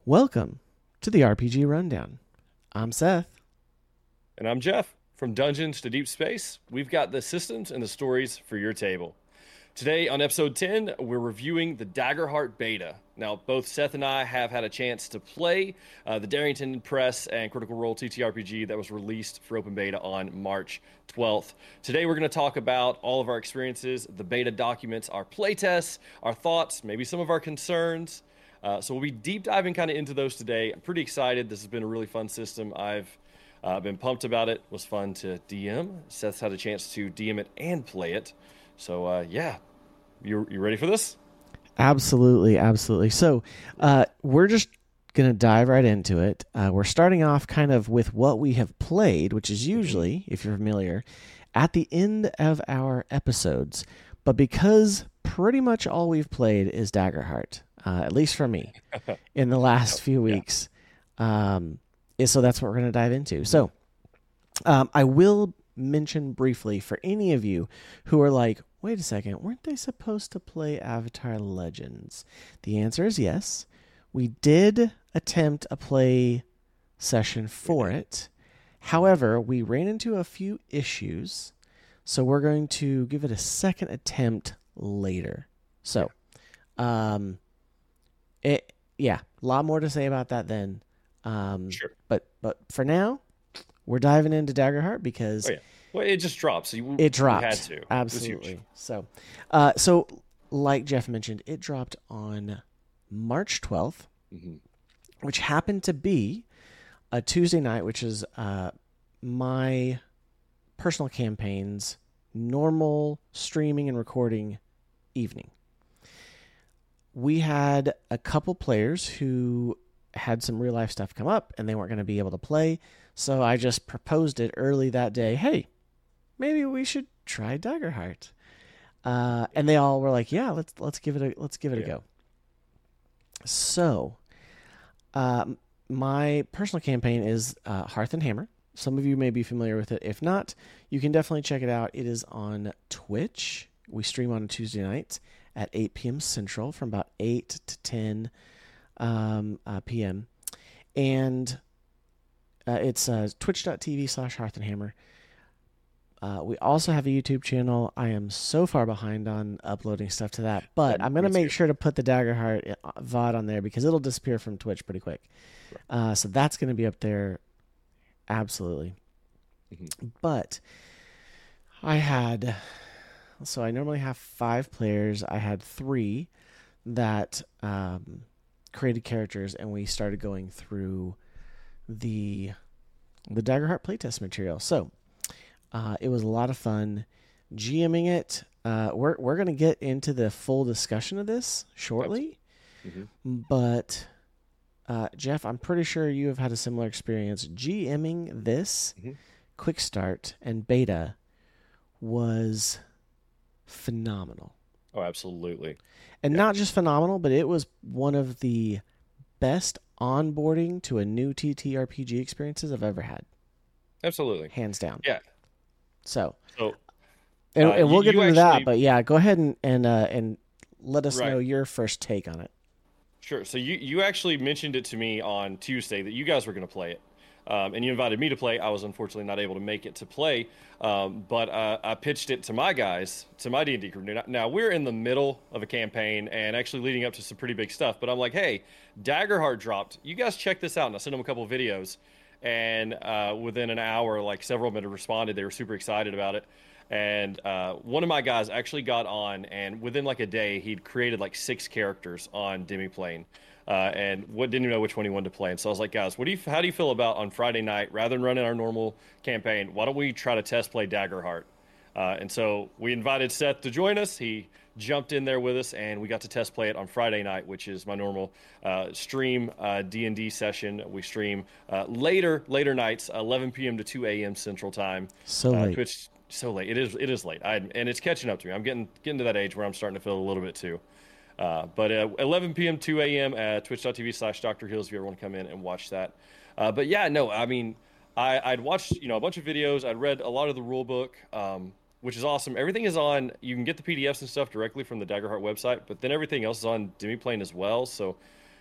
Welcome to the RPG Rundown. I'm Seth. And I'm Jeff. From Dungeons to Deep Space, we've got the systems and the stories for your table. Today on episode 10, we're reviewing the Daggerheart beta. Now, both Seth and I have had a chance to play the Darrington Press and Critical Role TTRPG that was released for open beta on March 12th. Today, we're going to talk about all of our experiences, the beta documents, our playtests, our thoughts, maybe some of our concerns. So we'll be deep diving kind of into those today. I'm pretty excited. This has been a really fun system. I've been pumped about it. It was fun to DM. Seth's had a chance to DM it and play it. So, yeah. You ready for this? Absolutely. So we're just going to dive right into it. We're starting off kind of with what we have played, which is usually, if you're familiar, at the end of our episodes. But because pretty much all we've played is Daggerheart, at least for me, in the last few weeks, so that's what we're going to dive into. So I will mention briefly for any of you who are like, wait a second, weren't they supposed to play Avatar Legends? The answer is yes. We did attempt a play session for it. However, we ran into a few issues, so we're going to give it a second attempt later. So, a lot more to say about that then. Sure. But for now, we're diving into Daggerheart because... Well, it just dropped. So it dropped. You had to. Absolutely. So like Jeff mentioned, it dropped on March 12th, which happened to be a Tuesday night, which is my personal campaign's normal streaming and recording evening. We had a couple players who had some real life stuff come up and they weren't going to be able to play. So I just proposed it early that day. Hey, maybe we should try Daggerheart. And they all were like, yeah, let's give it a go. So, my personal campaign is Hearth and Hammer. Some of you may be familiar with it. If not, you can definitely check it out. It is on Twitch. We stream on Tuesday nights at 8 p.m. Central from about 8 to 10 p.m. And it's twitch.tv/Hearth and Hammer. We also have a YouTube channel. I am so far behind on uploading stuff to that, but I'm going to make sure to put the Daggerheart VOD on there because it'll disappear from Twitch pretty quick. So that's going to be up there. Absolutely. But I normally have 5 players. I had 3 that created characters, and we started going through the Daggerheart playtest material. So it was a lot of fun GMing it. We're going to get into the full discussion of this shortly. But Jeff, I'm pretty sure you have had a similar experience. GMing this quick start and beta was phenomenal. Oh, absolutely. And not just phenomenal, but it was one of the best onboarding to a new TTRPG experiences I've ever had. Absolutely. Hands down. Yeah. So we'll get into that, but yeah, go ahead and let us know your first take on it. Sure. So you actually mentioned it to me on Tuesday that you guys were going to play it, and you invited me to play. I was unfortunately not able to make it to play, but I pitched it to my guys, to my D&D crew. Now we're in the middle of a campaign and actually leading up to some pretty big stuff. But I'm like, hey, Daggerheart dropped. You guys check this out, and I sent them a couple of videos. And within an hour, like several of them had responded. They were super excited about it. And one of my guys actually got on, and within like a day, he'd created like 6 characters on Demiplane, and didn't even know which one he wanted to play. And so I was like, guys, how do you feel about on Friday night, rather than running our normal campaign, why don't we try to test play Daggerheart? And so we invited Seth to join us. He jumped in there with us, and we got to test play it on Friday night, which is my normal stream D&D session. We stream later nights, 11 p.m. to 2 a.m. Central Time. So late. Twitch, so late. It is late. And it's catching up to me. I'm getting to that age where I'm starting to feel a little bit too. But 11 p.m., 2 a.m. at twitch.tv/Dr. Hills if you ever want to come in and watch that. But yeah, no, I mean, I'd watched a bunch of videos. I'd read a lot of the rule book, which is awesome. Everything is on. You can get the PDFs and stuff directly from the Daggerheart website, but then everything else is on Demiplane as well. So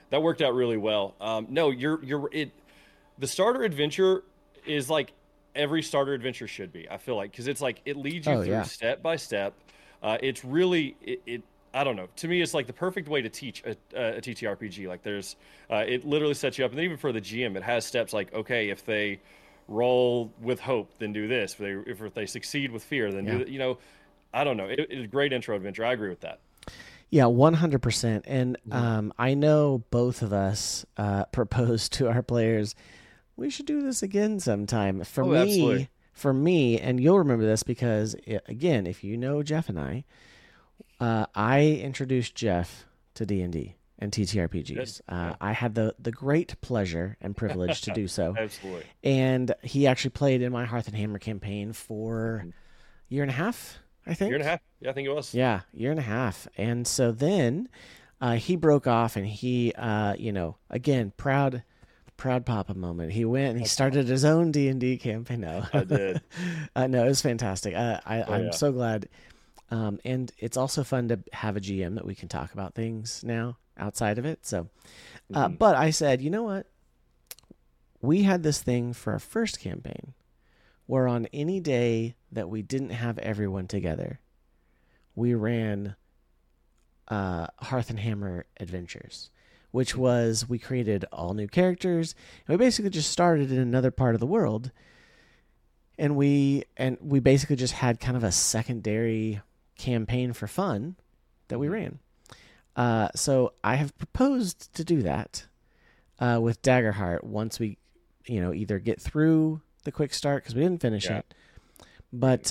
that worked out really well. No, the starter adventure is like every starter adventure should be. I feel like because it's like it leads you Oh through yeah. step by step. It's really it. I don't know. To me, it's like the perfect way to teach a TTRPG. Like there's, it literally sets you up, and then even for the GM, it has steps like, okay, if they roll with hope, then do this. If they succeed with fear, then do Yeah. that. I don't know. It's a great intro adventure. I agree with that. Yeah, 100%. And Mhm. I know both of us proposed to our players, we should do this again sometime. Oh, absolutely. For me, and you'll remember this because, again, if you know Jeff and I introduced Jeff to D&D and Good. TTRPGs. Yeah. I had the great pleasure and privilege to do so. Absolutely. And he actually played in my Hearth and Hammer campaign for Mhm. a year and a half, I Year and a think. half. Yeah, I think it was. Yeah, year and a half. And so then he broke off and he, again, proud papa moment. He went and he started his own D&D campaign. No, I did. no, it was fantastic. Oh I'm yeah. so glad. And it's also fun to have a GM that we can talk about things now outside of it. So, Hmm. but I said, you know what? We had this thing for our first campaign where on any day that we didn't have everyone together, we ran Hearth and Hammer Adventures, which was we created all new characters, and we basically just started in another part of the world, and we basically just had kind of a secondary campaign for fun that we ran. So I have proposed to do that with Daggerheart once we, either get through the quick start because we didn't finish Yeah. it, but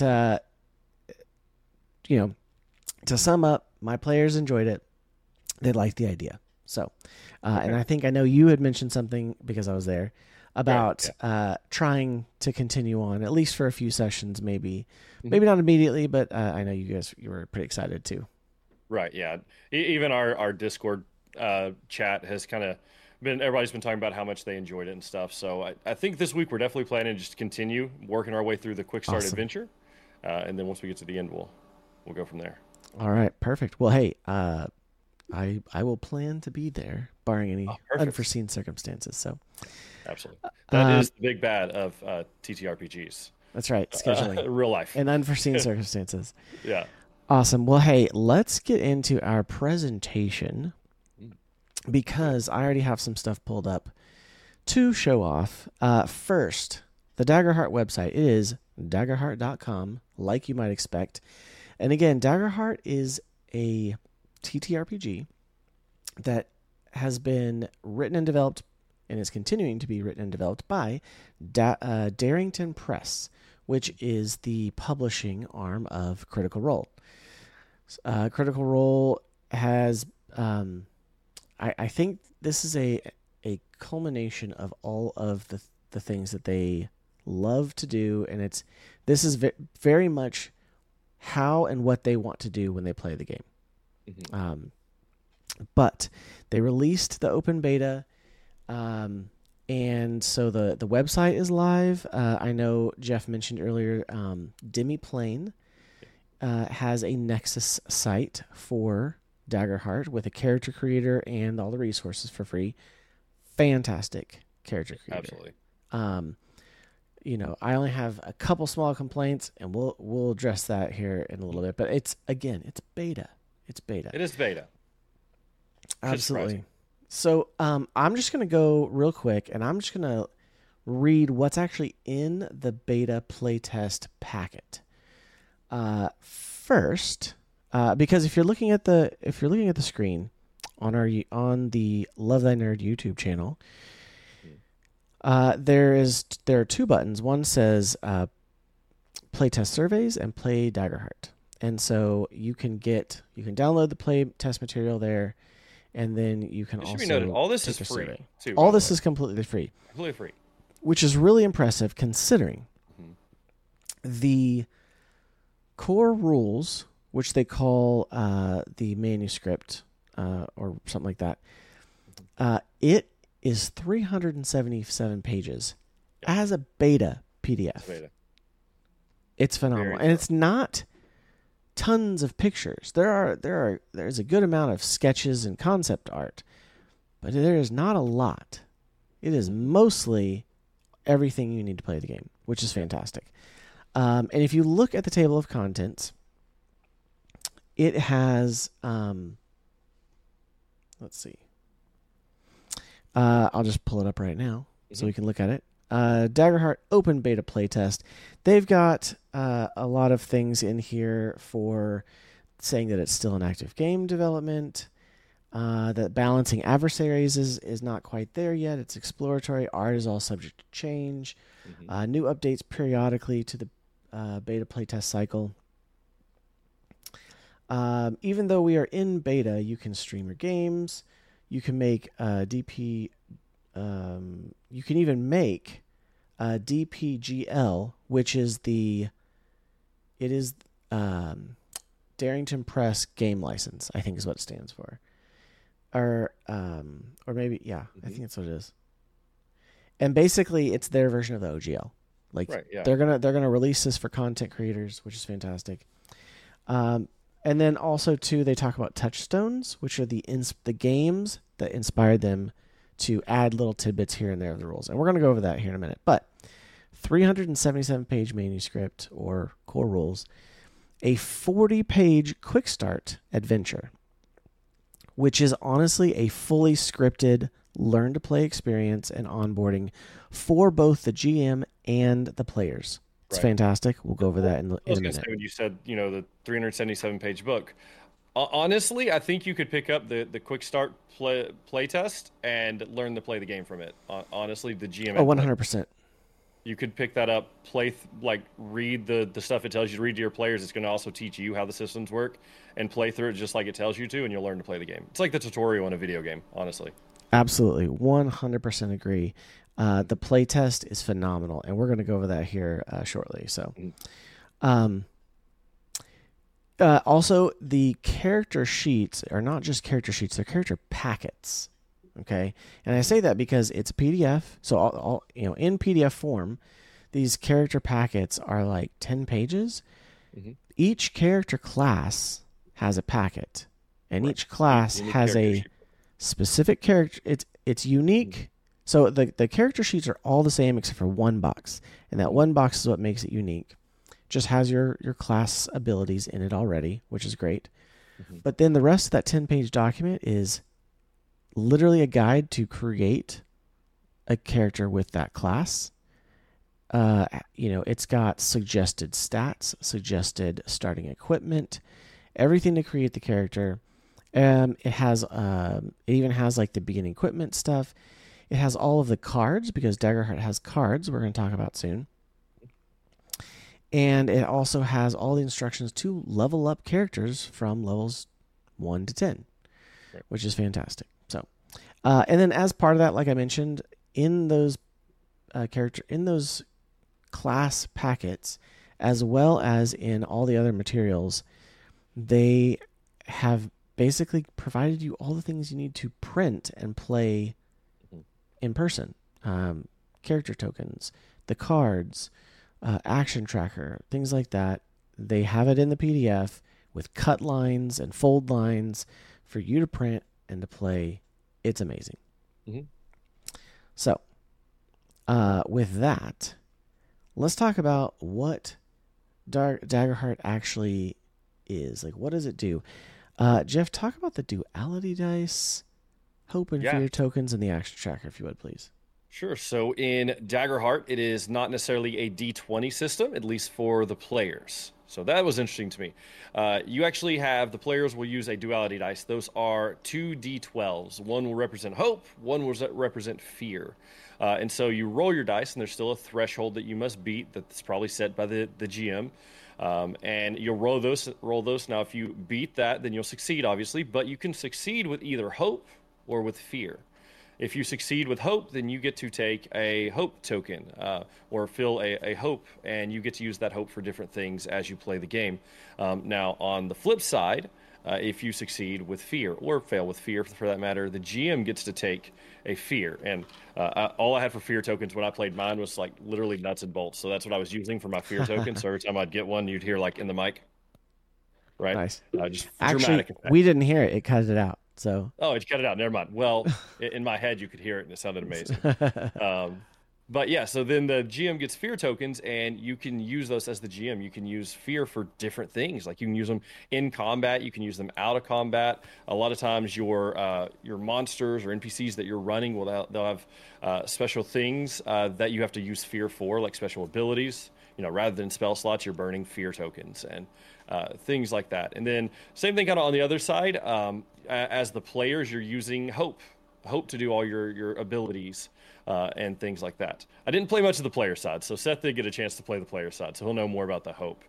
to sum up, my players enjoyed it. They liked the idea. So, and I think I know you had mentioned something because I was there about trying to continue on at least for a few sessions, maybe not immediately, but I know you were pretty excited too. Right. Yeah. Even our Discord chat has kind of everybody's been talking about how much they enjoyed it and stuff. So I think this week we're definitely planning to just continue working our way through the quick start Awesome. adventure, and then once we get to the end, we'll go from there. All right, perfect. Well, hey, I will plan to be there, barring any Perfect. unforeseen circumstances. So Absolutely. That is the big bad of TTRPGs. that's right, scheduling Real life. and unforeseen circumstances. Yeah. Awesome. Well, hey, let's get into our presentation because I already have some stuff pulled up to show off. First, the Daggerheart website. It is daggerheart.com, like you might expect. And again, Daggerheart is a TTRPG that has been written and developed and is continuing to be written and developed by Darrington Press, which is the publishing arm of Critical Role. Critical Role has, I think this is a culmination of all of the things that they love to do, and this is very much how and what they want to do when they play the game. Mm-hmm. But they released the open beta, and so the website is live. I know Jeff mentioned earlier, Demiplane has a Nexus site for Daggerheart with a character creator and all the resources for free. Fantastic character creator. Absolutely. I only have a couple small complaints, and we'll address that here in a little bit. But it's beta. It's beta. It is beta. Absolutely. So I'm just going to go real quick, and I'm just going to read what's actually in the beta playtest packet. First, because if you're looking at the screen on the Love Thy Nerd YouTube channel, there are two buttons. One says playtest surveys and play Daggerheart. And so you can download the play test material there, and then you can also be noted, all this take is a free survey. too. All this is completely free, completely free, which is really impressive considering the core rules, which they call the manuscript or something like that. It is 377 pages as a beta PDF. It's beta. It's phenomenal, and it's not tons of pictures. There's a good amount of sketches and concept art, but there is not a lot. It is mostly everything you need to play the game, which is fantastic. And if you look at the table of contents, it has, let's see. I'll just pull it up right now so we can look at it. Daggerheart open beta playtest. They've got a lot of things in here for saying that it's still an active game development, that balancing adversaries is not quite there yet. It's exploratory. Art is all subject to change. New updates periodically to the beta playtest cycle. Even though we are in beta, you can stream your games. You can make DP. You can even make DPGL, which is Darrington Press Game License, I think is what it stands for. Or maybe, yeah, I think that's what it is. And basically, it's their version of the OGL. Like, right, yeah. They're gonna release this for content creators, which is fantastic. And then also too, they talk about touchstones, which are the games that inspired them to add little tidbits here and there of the rules. And we're gonna go over that here in a minute. But 377-page manuscript or core rules, a 40-page quick start adventure, which is honestly a fully scripted learn-to-play experience and onboarding for both the GM and the players. It's fantastic. We'll go over that in a minute. Say when you said, the 377-page book, honestly, I think you could pick up the quick start play test and learn to play the game from it. Honestly, the GM. Oh, 100%. You could pick that up, read the stuff it tells you to read to your players. It's going to also teach you how the systems work and play through it just like it tells you to, and you'll learn to play the game. It's like the tutorial in a video game, honestly. Absolutely. 100% agree. The play test is phenomenal, and we're going to go over that here shortly. So, also, the character sheets are not just character sheets; they're character packets. Okay, and I say that because it's a PDF. So, in PDF form, these character packets are like 10 pages. Each character class has a packet, and each class has a specific character. It's unique. So the character sheets are all the same except for one box, and that one box is what makes it unique. Just has your class abilities in it already, which is great. But then the rest of that 10-page document is literally a guide to create a character with that class. It's got suggested stats, suggested starting equipment, everything to create the character. It even has like the beginning equipment stuff. It has all of the cards because Daggerheart has cards we're going to talk about soon. And it also has all the instructions to level up characters from levels 1 to 10, which is fantastic. So, and then as part of that, like I mentioned, in those class packets, as well as in all the other materials, they have basically provided you all the things you need to print and play in person. Character tokens, the cards, action tracker, things like that. They have it in the PDF with cut lines and fold lines for you to print and to play. It's amazing. So, with that, let's talk about what Daggerheart actually is. Like, what does it do? Jeff, talk about the duality dice, hope and fear tokens, and the action tracker, if you would, please. Sure. So in Daggerheart, it is not necessarily a D20 system, at least for the players. So that was interesting to me. You actually have, the players will use a duality dice. Those are 2 D12s. One will represent hope, one will represent fear. And so you roll your dice, and there's still a threshold that you must beat that's probably set by the GM. And you'll roll those. Now, if you beat that, then you'll succeed, obviously. But you can succeed with either hope or with fear. If you succeed with hope, then you get to take a hope token or fill a hope, and you get to use that hope for different things as you play the game. Now, on the flip side, if you succeed with fear or fail with fear, for that matter, the GM gets to take a fear. And all I had for fear tokens when I played mine was like literally nuts and bolts. So that's what I was using for my fear tokens. So every time I'd get one, you'd hear like in the mic. Right? Nice. Just actually, we didn't hear it. It cut it out. So. Oh, it cut it out. Never mind. Well, in my head, you could hear it, and it sounded amazing. But yeah, so then the GM gets fear tokens, and you can use those as the GM. You can use fear for different things. Like you can use them in combat, you can use them out of combat. A lot of times, your monsters or NPCs that you're running they'll have special things that you have to use fear for, like special abilities. Rather than spell slots, you're burning fear tokens and things like that. And then same thing kind of on the other side. As the players, you're using hope to do all your abilities. And things like that. I didn't play much of the player side, so Seth did get a chance to play the player side, so he'll know more about the hope.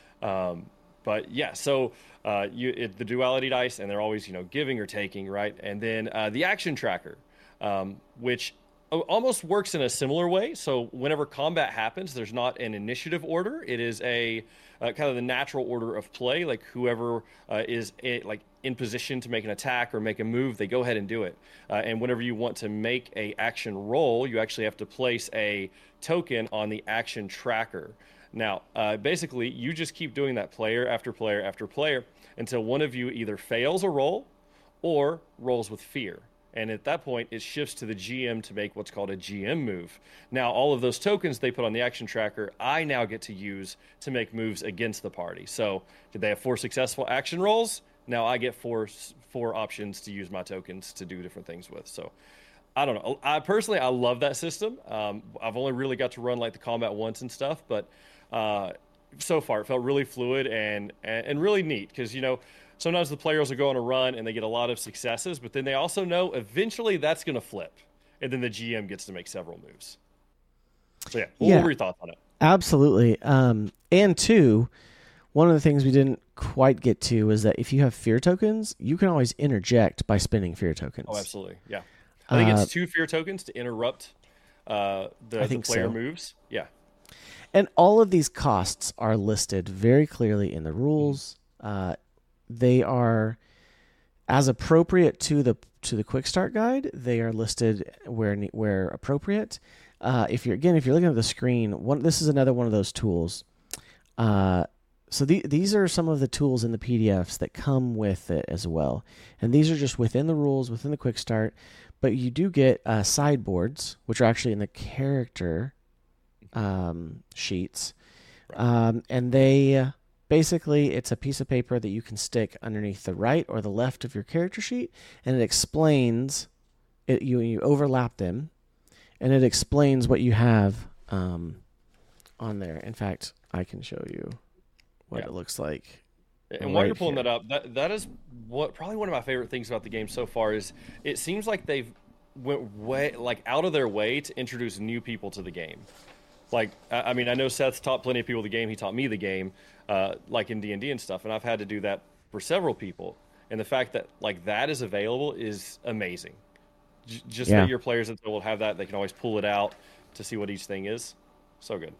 But yeah, so the duality dice, and they're always giving or taking, right? And then the action tracker, which almost works in a similar way. So whenever combat happens, there's not an initiative order. It is a kind of the natural order of play. Like whoever is in position to make an attack or make a move, they go ahead and do it. And whenever you want to make a action roll, you actually have to place a token on the action tracker. Now, basically, you just keep doing that player after player after player until one of you either fails a roll or rolls with fear. And at that point, it shifts to the GM to make what's called a GM move. Now, all of those tokens they put on the action tracker, I now get to use to make moves against the party. So, did they have 4 successful action rolls? Now I get four options to use my tokens to do different things with. So, I don't know. I love that system. I've only really got to run like the combat once and stuff, but so far it felt really fluid and really neat because sometimes the players will go on a run and they get a lot of successes, but then they also know eventually that's going to flip, and then the GM gets to make several moves. So yeah, what were your thoughts on it? Absolutely. And two, one of the things we didn't quite get to is that if you have fear tokens, you can always interject by spending fear tokens. Oh, absolutely. Yeah. I think it's 2 fear tokens to interrupt the player moves. Yeah. And all of these costs are listed very clearly in the rules. They are as appropriate to the quick start guide. They are listed where appropriate. If you're looking at the screen, this is another one of those tools. So these are some of the tools in the PDFs that come with it as well. And these are just within the rules, within the quick start. But you do get sideboards, which are actually in the character sheets. Right. And they basically, it's a piece of paper that you can stick underneath the right or the left of your character sheet. And it explains, you overlap them. And it explains what you have on there. In fact, I can show you what it looks like. And while you're pulling that up, that is probably one of my favorite things about the game so far is it seems like they've went way out of their way to introduce new people to the game. Like, I mean, I know Seth's taught plenty of people the game. He taught me the game, like in D&D and stuff, and I've had to do that for several people. And the fact that that is available is amazing. Just that your players that will have that, they can always pull it out to see what each thing is. So good.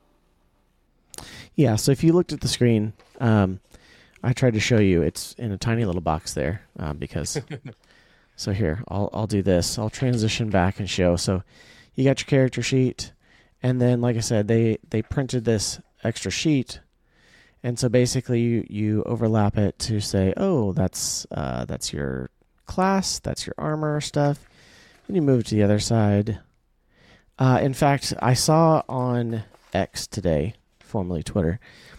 Yeah, so if you looked at the screen, I tried to show you. It's in a tiny little box there because. So here, I'll do this. I'll transition back and show. So you got your character sheet, and then, like I said, they printed this extra sheet, and so basically you overlap it to say, oh, that's your class, that's your armor stuff, and you move to the other side. In fact, I saw on X today, formerly Twitter,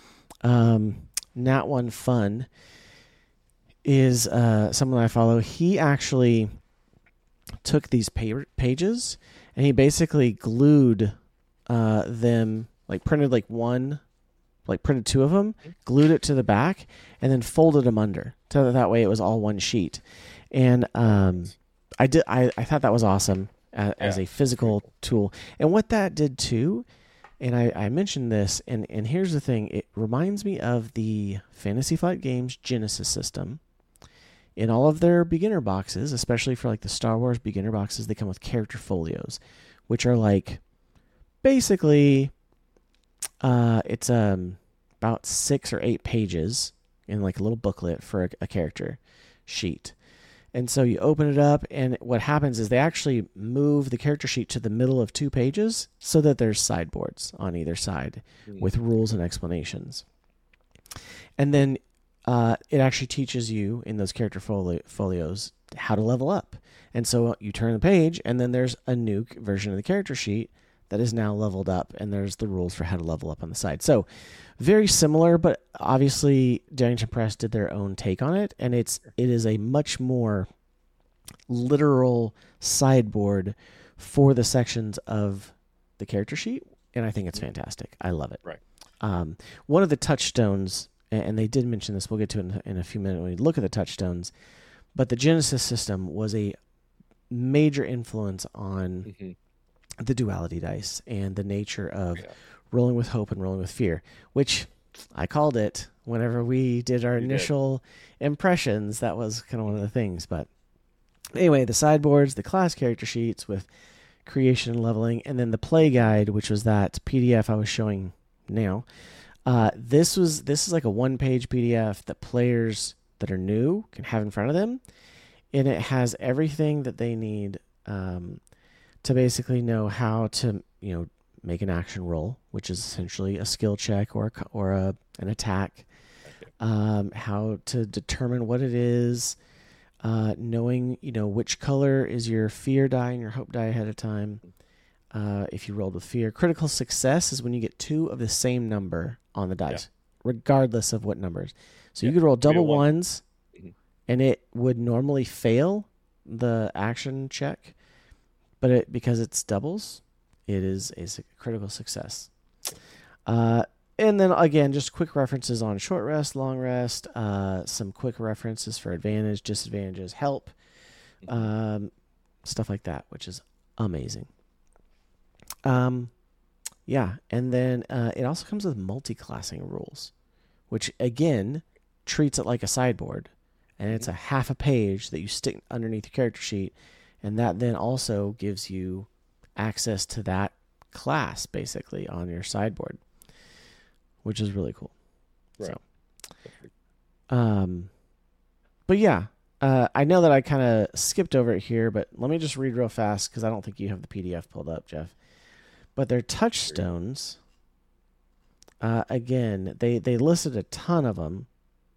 Nat One Fun is someone I follow. He actually took these pages and he basically glued them, printed printed 2 of them, glued it to the back, and then folded them under. So that way it was all one sheet. And I thought that was awesome as a physical tool. And what that did too, and I mentioned this, and here's the thing, it reminds me of the Fantasy Flight Games Genesis system. In all of their beginner boxes, especially for the Star Wars beginner boxes, they come with character folios, which are basically, it's about 6 or 8 pages in a little booklet for a character sheet. And so you open it up, and what happens is they actually move the character sheet to the middle of 2 pages so that there's sideboards on either side with rules and explanations. And then it actually teaches you in those character folios how to level up. And so you turn the page, and then there's a new version of the character sheet that is now leveled up, and there's the rules for how to level up on the side. So very similar, but obviously Darrington Press did their own take on it, and it is a much more literal sideboard for the sections of the character sheet, and I think it's fantastic. I love it. Right. One of the touchstones, and they did mention this, we'll get to it in a few minutes when we look at the touchstones, but the Genesis system was a major influence on the duality dice and the nature of rolling with hope and rolling with fear, which I called it whenever we did our initial impressions. That was kind of one of the things. But anyway, the sideboards, the class character sheets with creation and leveling, and then the play guide, which was that PDF I was showing now. This is like a one-page PDF that players that are new can have in front of them, and it has everything that they need to basically know how to, make an action roll, which is essentially a skill check or an attack. How to determine what it is, knowing which color is your fear die and your hope die ahead of time. If you rolled with fear, critical success is when you get 2 of the same number on the dice, regardless of what numbers. So you could roll double ones, and it would normally fail the action check, but because it's doubles, it is a critical success. And then again, just quick references on short rest, long rest, some quick references for advantage, disadvantages, help, stuff like that, which is amazing. And then it also comes with multi-classing rules, which again treats it like a sideboard, and it's a half a page that you stick underneath your character sheet, and that then also gives you access to that class basically on your sideboard, which is really cool. Right. So, but yeah, I know that I kind of skipped over it here, but let me just read real fast because I don't think you have the PDF pulled up, Jeff. But their touchstones, again, they listed a ton of them.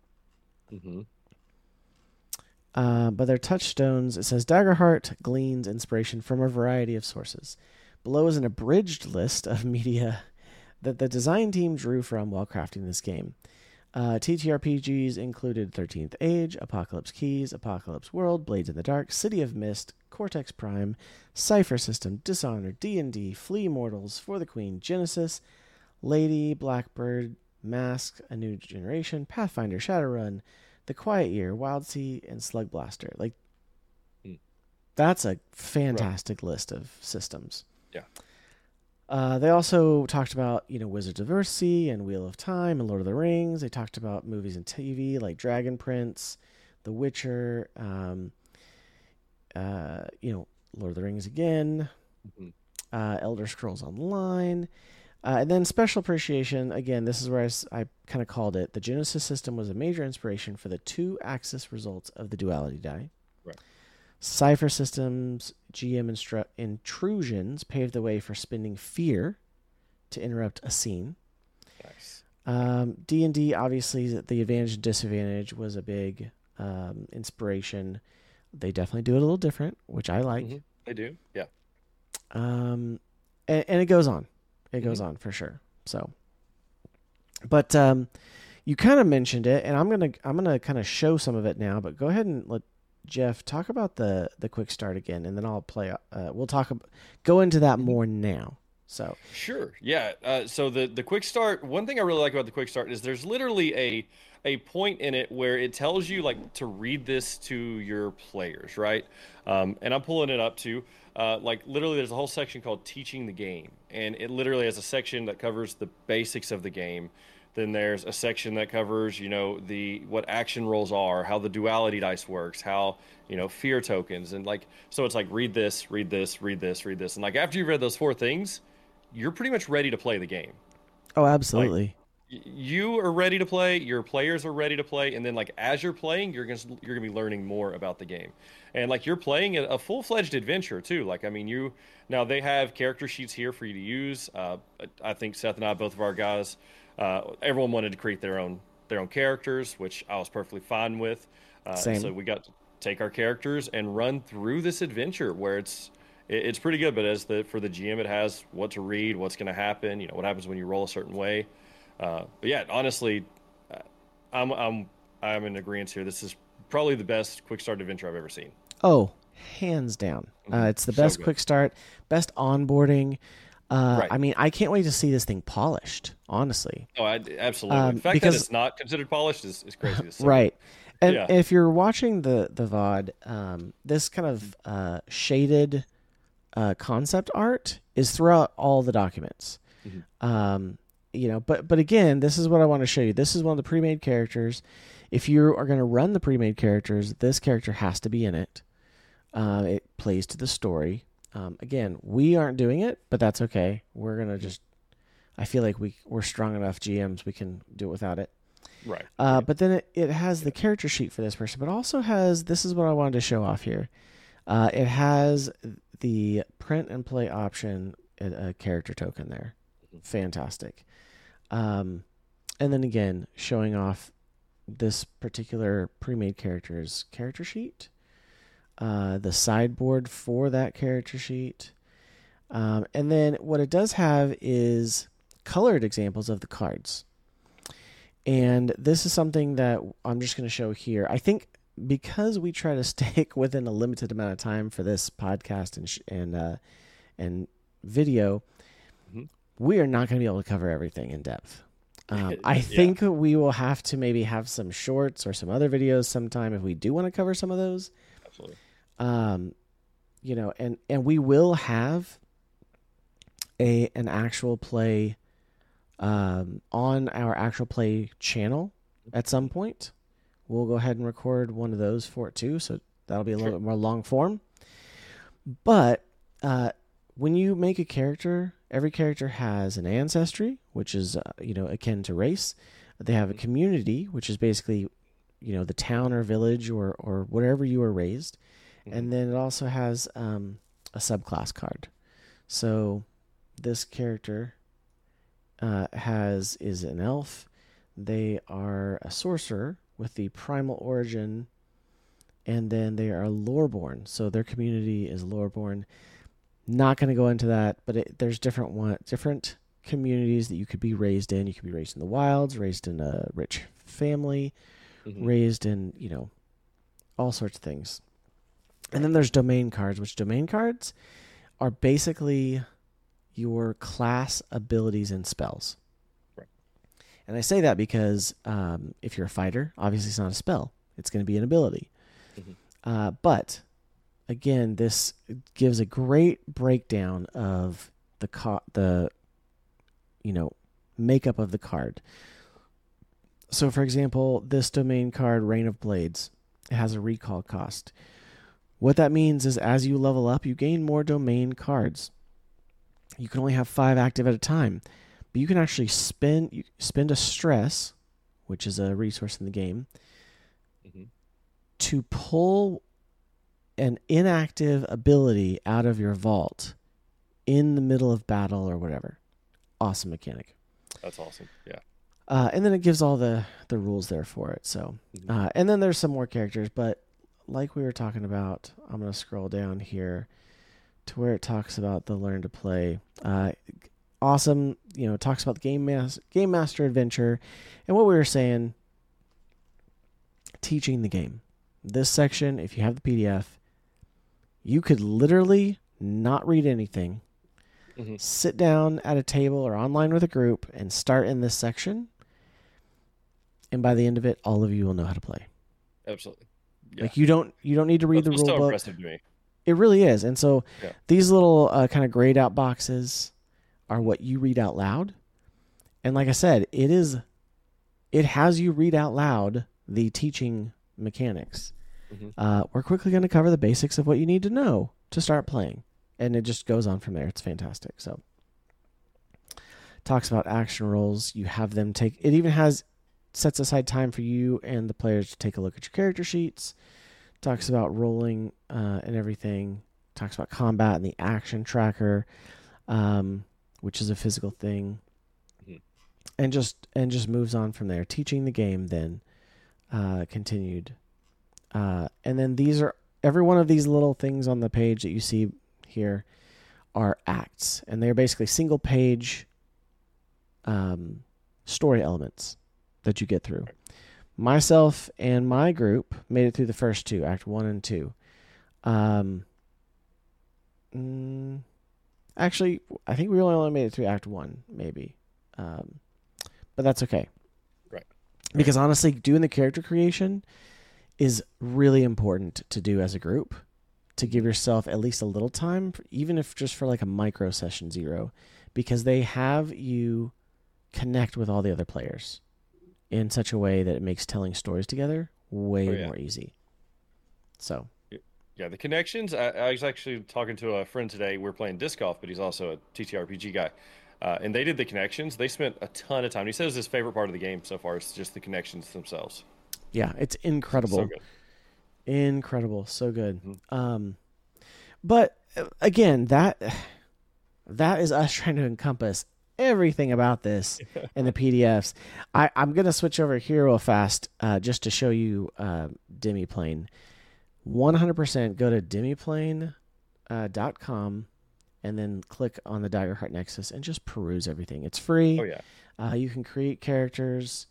But their touchstones, it says Daggerheart gleans inspiration from a variety of sources. Below is an abridged list of media that the design team drew from while crafting this game. TTRPGs included 13th Age, Apocalypse Keys, Apocalypse World, Blades in the Dark, City of Mist, Cortex Prime, Cypher System, Dishonored, D&D, Flea Mortals, For the Queen, Genesis, Lady, Blackbird, Mask, A New Generation, Pathfinder, Shadowrun, The Quiet Year, Wildsea, and Slug Blaster. That's a fantastic list of systems. Yeah. They also talked about, Wizards of Earthsea and Wheel of Time and Lord of the Rings. They talked about movies and TV like Dragon Prince, The Witcher, Lord of the Rings again, Elder Scrolls Online. And then special appreciation, again, this is where I kind of called it. The Genesis system was a major inspiration for the 2-axis results of the duality die. Right. Cypher Systems GM intrusions paved the way for spending fear to interrupt a scene. Nice. D&D, obviously, the advantage and disadvantage was a big inspiration. They definitely do it a little different, which I like. They do, yeah. And it goes on. It goes on for sure. So, but you kind of mentioned it, and I'm gonna kind of show some of it now. But go ahead and let Jeff talk about the quick start again, and then I'll play. We'll go into that more now. So sure, yeah. So the quick start. One thing I really like about the quick start is there's literally a point in it where it tells you to read this to your players, right? And I'm pulling it up too. Literally there's a whole section called Teaching the Game, and it literally has a section that covers the basics of the game. Then there's a section that covers, what action rolls are, how the duality dice works, how, fear tokens, and so it's read this, read this, read this, read this. And after you've read those 4 things, you're pretty much ready to play the game. Oh, absolutely. You are ready to play, your players are ready to play, and then as you're playing, you're gonna be learning more about the game. And you're playing a full-fledged adventure too. Now they have character sheets here for you to use. I think Seth and I, both of our guys, everyone wanted to create their own characters, which I was perfectly fine with. Same. So we got take our characters and run through this adventure where it's pretty good. But for the GM, it has what to read, what's going to happen, what happens when you roll a certain way. But yeah, honestly, uh, I'm in agreement here. This is probably the best quick start adventure I've ever seen. Oh, hands down. It's the best quick start, best onboarding. Right. I mean, I can't wait to see this thing polished, honestly. Oh, absolutely. The fact that it's not considered polished is crazy. It's so right. And yeah. if you're watching the VOD, this kind of shaded concept art is throughout all the documents. But again, this is what I want to show you. This is one of the pre-made characters. If you are going to run the pre-made characters, this character has to be in it. It plays to the story. Again, we aren't doing it, but that's okay. We're going to I feel like we're strong enough GMs, we can do it without it. Right. But then it has the character sheet for this person, but also has, this is what I wanted to show off here. It has the print and play option, a character token there. Fantastic. And then again, showing off this particular pre-made character's character sheet, the sideboard for that character sheet. And then what it does have is colored examples of the cards. And this is something that I'm just going to show here. I think because we try to stick within a limited amount of time for this podcast and video, we are not going to be able to cover everything in depth. I think we will have to maybe have some shorts or some other videos sometime if we do want to cover some of those. Absolutely. And we will have an actual play on our actual play channel at some point. We'll go ahead and record one of those for it too, so that'll be a little bit more long form. But when you make a character, every character has an ancestry, which is akin to race. They have a community, which is basically the town or village or wherever you were raised, and then it also has a subclass card. So this character is an elf. They are a sorcerer with the primal origin, and then they are loreborn. So their community is loreborn. Not going to go into that, but there's different communities that you could be raised in. You could be raised in the wilds, raised in a rich family, raised in all sorts of things. And then there's domain cards, which domain cards are basically your class abilities and spells. Right. And I say that because if you're a fighter, obviously it's not a spell. It's going to be an ability. But again, this gives a great breakdown of the makeup of the card. So for example, this domain card, Rain of Blades, it has a recall cost. What that means is as you level up, you gain more domain cards. You can only have 5 active at a time, but you can actually spend a stress, which is a resource in the game, to pull an inactive ability out of your vault in the middle of battle or whatever. Awesome mechanic. That's awesome. Yeah. And then it gives all the rules there for it. So, and then there's some more characters, but like we were talking about, I'm going to scroll down here to where it talks about the learn to play. Awesome. It talks about the game master adventure and what we were saying, teaching the game. This section, if you have the PDF, you could literally not read anything, sit down at a table or online with a group and start in this section. And by the end of it, all of you will know how to play. Absolutely. Yeah. Like you don't need to read the rule book. Impressive to me. It really is. And so these little kind of grayed out boxes are what you read out loud. And like I said, it has you read out loud the teaching mechanics. We're quickly going to cover the basics of what you need to know to start playing. And it just goes on from there. It's fantastic. So talks about action rolls. You have them take, it even sets aside time for you and the players to take a look at your character sheets. Talks about rolling and everything. Talks about combat and the action tracker, which is a physical thing, and just moves on from there. Teaching the game then continued. And then every one of these little things on the page that you see here are acts, and they're basically single page story elements that you get through. Myself and my group made it through the first two, Act 1 and 2. Actually, I think we only made it through Act 1, maybe. But that's okay. Right. Because honestly, doing the character creation is really important to do as a group, to give yourself at least a little time, even if just for like a micro session 0, because they have you connect with all the other players in such a way that it makes telling stories together way more easy. So, yeah, the connections. I was actually talking to a friend today. We're playing disc golf, but he's also a TTRPG guy. And they did the connections. They spent a ton of time. He says his favorite part of the game so far is just the connections themselves. Yeah, it's incredible. So good. Incredible. So good. Mm-hmm. But again, that is us trying to encompass everything about this in the PDFs. I'm going to switch over here real fast just to show you Demiplane. 100% go to demiplane.com and then click on the Daggerheart Nexus and just peruse everything. It's free. Oh, yeah. You can create characters,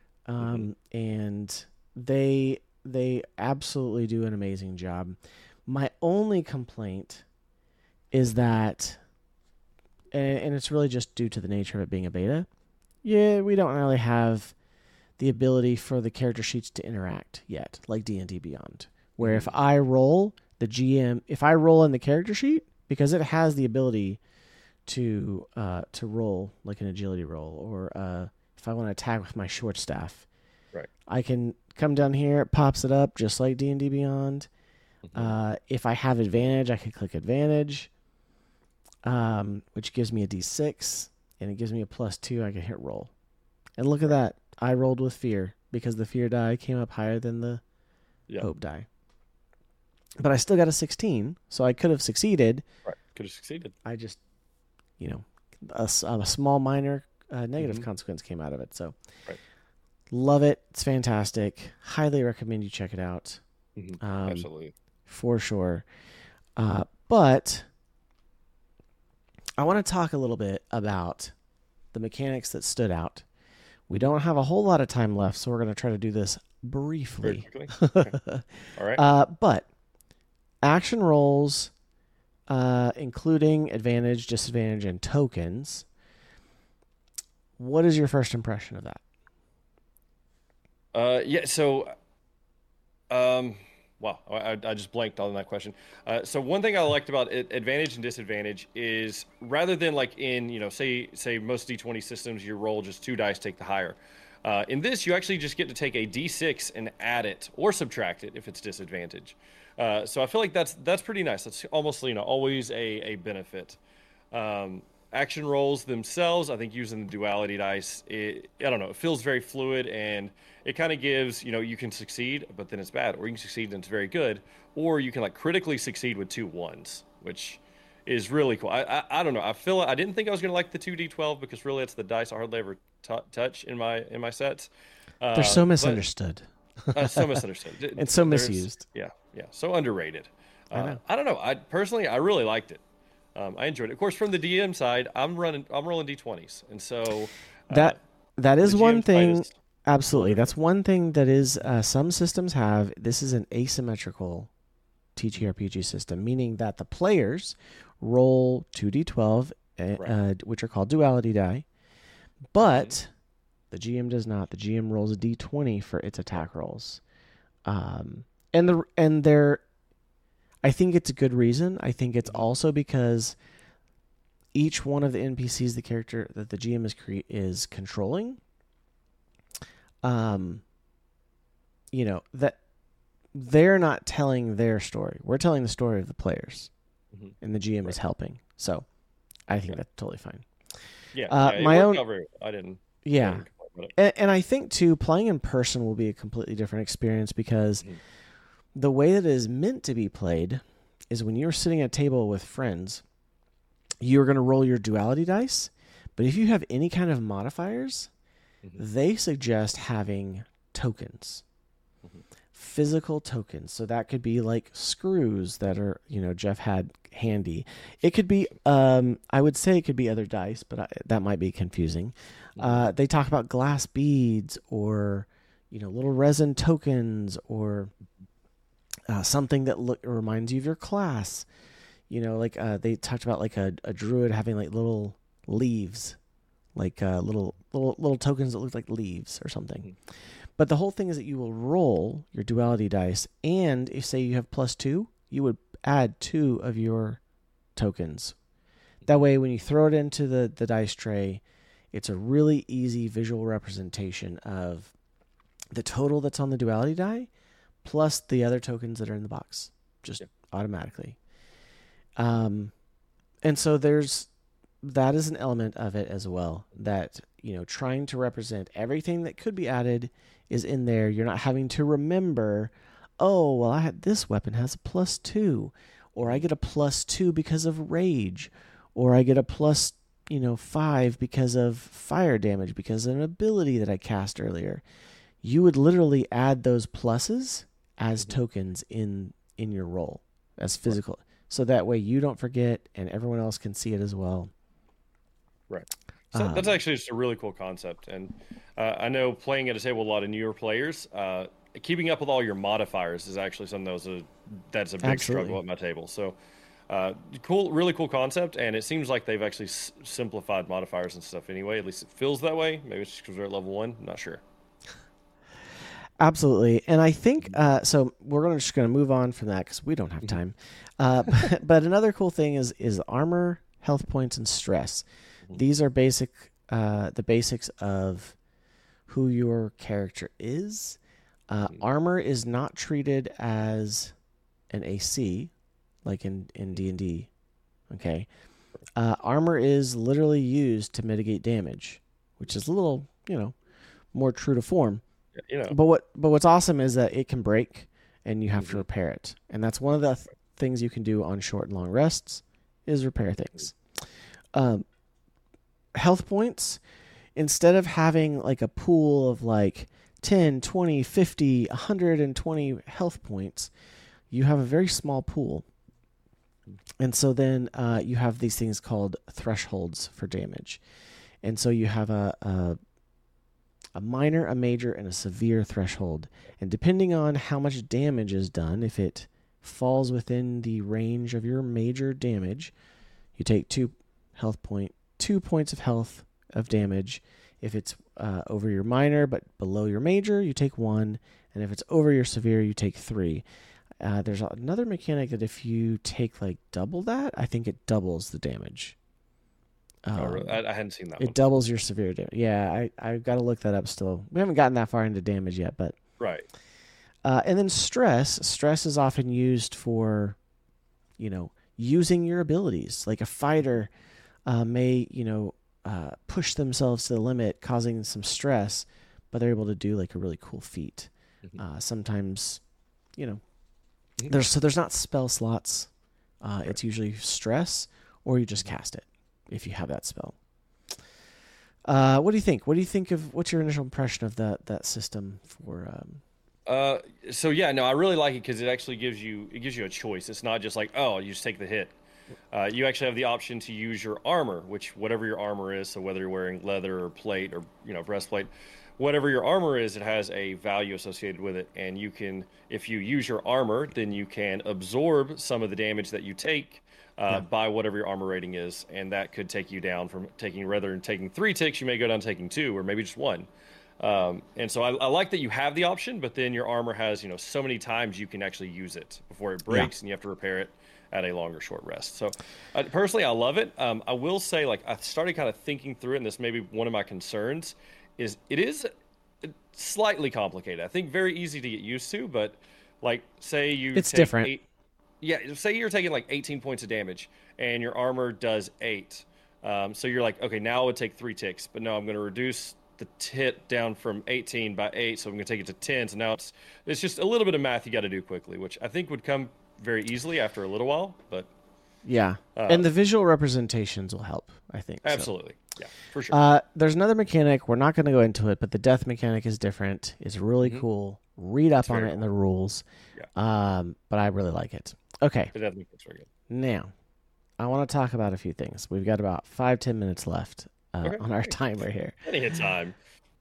and they absolutely do an amazing job. My only complaint is that, and it's really just due to the nature of it being a beta, we don't really have the ability for the character sheets to interact yet, like D&D Beyond. Where if I roll, if I roll in the character sheet, because it has the ability to roll like an agility roll, or if I want to attack with my short staff, right, I can come down here, it pops it up just like D&D Beyond. If I have advantage, I can click advantage, which gives me a D6, and it gives me a +2. I can hit roll. And look at that. I rolled with fear because the fear die came up higher than the hope die. But I still got a 16, so I could have succeeded. Right, could have succeeded. I just, a small minor negative consequence came out of it. So, love it. It's fantastic. Highly recommend you check it out. Absolutely. For sure. But I want to talk a little bit about the mechanics that stood out. We don't have a whole lot of time left, so we're going to try to do this briefly. Very quickly. Okay. All right. But action rolls, including advantage, disadvantage, and tokens. What is your first impression of that? Wow, I just blanked on that question. So one thing I liked about advantage and disadvantage is rather than like in, say most D20 systems, you roll just 2 dice, take the higher. In this, you actually just get to take a D6 and add it or subtract it if it's disadvantage. So I feel like that's pretty nice. That's almost, always a benefit. Action rolls themselves, I think using the duality dice, I don't know, it feels very fluid, and it kind of gives, you can succeed, but then it's bad, or you can succeed and it's very good, or you can like critically succeed with 2 1s, which is really cool. I don't know. I didn't think I was going to like the 2d12 because really it's the dice I hardly ever touch in my sets. They're so misunderstood. So misunderstood. And so misused. Yeah. So underrated. I don't know. I personally really liked it. I enjoyed it. Of course, from the DM side, I'm rolling D20s, and so that is one thing. Absolutely, that's one thing that is some systems have. This is an asymmetrical TTRPG system, meaning that the players roll 2d12, which are called duality die, but the GM does not. The GM rolls a d20 for its attack rolls, and they're. I think it's a good reason. I think it's also because each one of the NPCs, the character that the GM is controlling, that they're not telling their story. We're telling the story of the players, and the GM is helping. So, I think that's totally fine. Yeah, my own. I didn't. Yeah, and I think too, playing in person will be a completely different experience because. The way that it is meant to be played is when you're sitting at a table with friends, you're going to roll your duality dice. But if you have any kind of modifiers, they suggest having tokens. physical tokens. So that could be like screws that are, Jeff had handy. It could be, I would say it could be other dice, but that might be confusing. They talk about glass beads or, little resin tokens or something that reminds you of your class. Like they talked about like a druid having like little leaves, like little tokens that look like leaves or something. But the whole thing is that you will roll your duality dice, and if, say, you have +2, you would add 2 of your tokens. That way, when you throw it into the dice tray, it's a really easy visual representation of the total that's on the duality die plus the other tokens that are in the box, just automatically. And so that is an element of it as well, that, trying to represent everything that could be added is in there. You're not having to remember, oh, well, this weapon has a +2, or I get a +2 because of rage, or I get a +5 because of fire damage, because of an ability that I cast earlier. You would literally add those pluses as tokens in your roll as physical. So that way you don't forget and everyone else can see it as well. Right. So that's actually just a really cool concept. And I know playing at a table with a lot of newer players, keeping up with all your modifiers is actually something that's a big struggle at my table. So really cool concept. And it seems like they've actually simplified modifiers and stuff anyway. At least it feels that way. Maybe it's just because we're at level 1. I'm not sure. Absolutely. And I think, so we're just going to move on from that because we don't have time. But another cool thing is armor, health points, and stress. These are the basics of who your character is. Armor is not treated as an AC like in D&D. Okay. Armor is literally used to mitigate damage, which is a little, more true to form. But what's awesome is that it can break and you have to repair it. And that's one of the things you can do on short and long rests is repair things. Health points, instead of having like a pool of like 10, 20, 50, 120 health points, you have a very small pool. And so then you have these things called thresholds for damage. And so you have a minor, a major, and a severe threshold. And depending on how much damage is done, if it falls within the range of your major damage, you take 2 points of health of damage. If it's over your minor but below your major, you take 1. And if it's over your severe, you take 3. There's another mechanic that if you take like double that, I think it doubles the damage. Really? I hadn't seen that one. It doubles your severe damage. Yeah, I've got to look that up still. We haven't gotten that far into damage yet, but... Right. And then stress. Stress is often used for, using your abilities. Like a fighter may, push themselves to the limit, causing some stress, but they're able to do like a really cool feat. Sometimes, there's not spell slots. It's usually stress, or you just cast it if you have that spell. What do you think? What's your initial impression of that system for? So yeah, no, I really like it because it actually gives you a choice. It's not just like, oh, you just take the hit. You actually have the option to use your armor, whatever your armor is. So whether you're wearing leather or plate or breastplate, whatever your armor is, it has a value associated with it. And you can, if you use your armor, then you can absorb some of the damage that you take by whatever your armor rating is, and that could take you down from rather than taking 3 ticks, you may go down to taking 2 or maybe just 1. And so I like that you have the option, but then your armor has so many times you can actually use it before it breaks, and you have to repair it at a longer short rest. So personally, I love it. I will say, like, I started kind of thinking through it, and this may be one of my concerns, is it is slightly complicated. I think very easy to get used to, but like say it's take different. Say you're taking like 18 points of damage and your armor does 8. So you're like, okay, now I would take 3 ticks, but no, I'm going to reduce the hit down from 18 by 8, so I'm going to take it to 10. So now it's just a little bit of math you got to do quickly, which I think would come very easily after a little while. But yeah, and the visual representations will help, I think. Absolutely. Yeah, for sure. There's another mechanic. We're not going to go into it, but the death mechanic is different. It's really cool. Read up on it in the rules. Yeah. But I really like it. Okay. The death mechanic's very good. Now, I want to talk about a few things. We've got about 5-10 minutes left on our timer here. Plenty of time.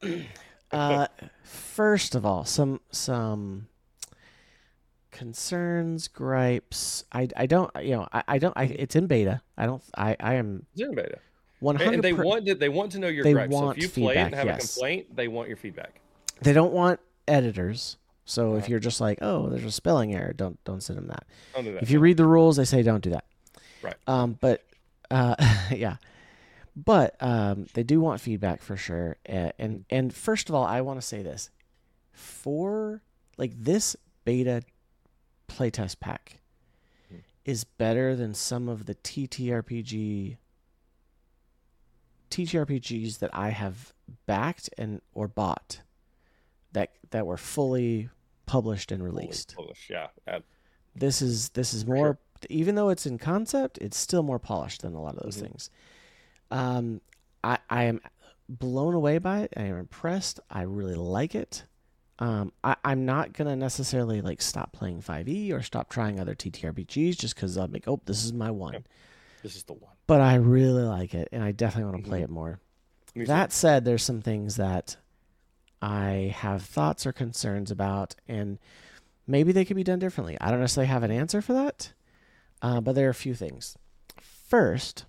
First of all, some concerns, gripes. I don't. It's in beta. I am. It's in beta. 100%. And they want to know your gripes. So if you play it and have a complaint, they want your feedback. They don't want editors. So if you're just like, oh, there's a spelling error, don't send them that. Don't do that. If you read the rules, they say don't do that. Right. Yeah. But they do want feedback for sure. And first of all, I want to say this. For like this beta playtest pack is better than some of the TTRPGs that I have backed or bought that were fully published and released. Yeah. This is more, sure. Even though it's in concept, it's still more polished than a lot of those things. I am blown away by it. I am impressed. I really like it. I'm not gonna necessarily like stop playing 5e or stop trying other TTRPGs just because I'm like, oh, this is my one. Yep. This is the one. But I really like it, and I definitely want to play it more. That said, there's some things that I have thoughts or concerns about, and maybe they could be done differently. I don't necessarily have an answer for that, but there are a few things. First,